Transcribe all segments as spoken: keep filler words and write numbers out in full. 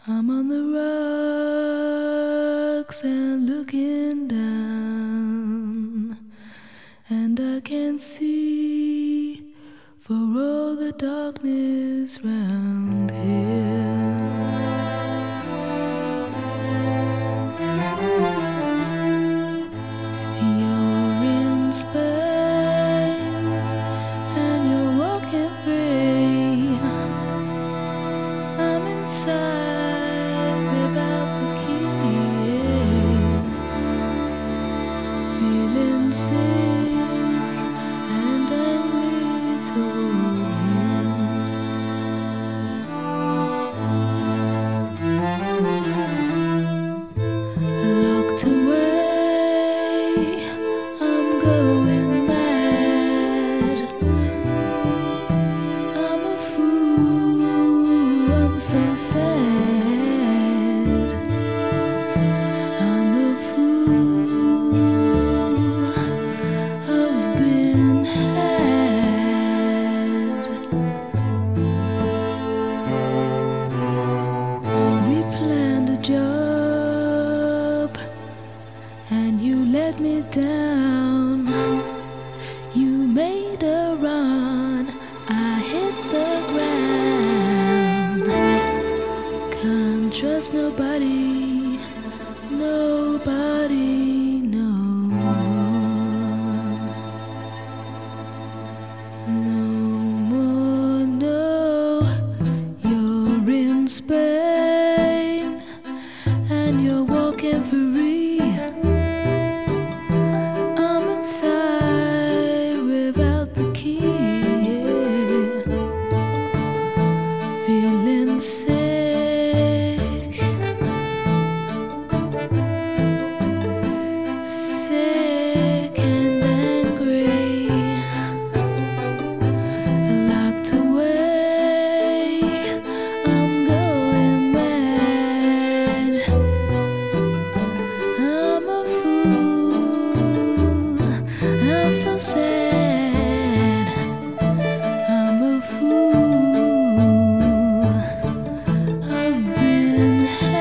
I'm on the rocks and looking down, and I can see for all the darkness round here. You're in Spain and you're walking free. I'm inside without the key, feeling sick and angry towards you. Locked away, I'm going mad. I'm a fool, I'm so sad. I'm a fool, I've been had. We planned a job and you let me down. You made a run, I hit the ground. Can't trust nobody, nobody no more. No more, no. You're in Spain and you're walking free. I'm inside without the key, yeah. Feeling sick, sick and angry. Locked away, I'm going mad. I'm a fool, I'm so sad. I'm a fool, I've been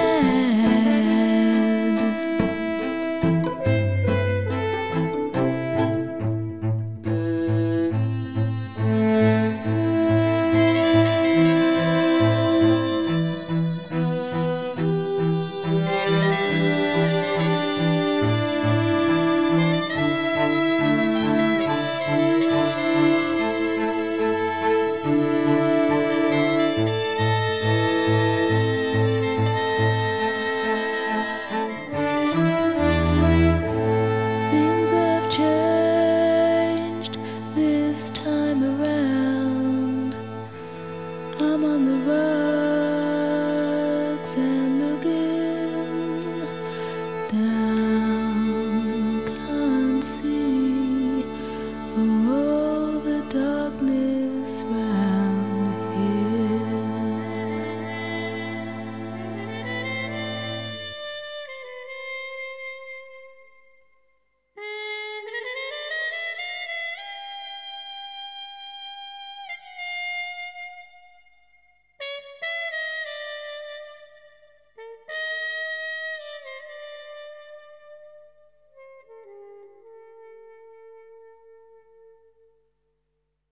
had. Things have changed this time around. I'm on the rocks and looking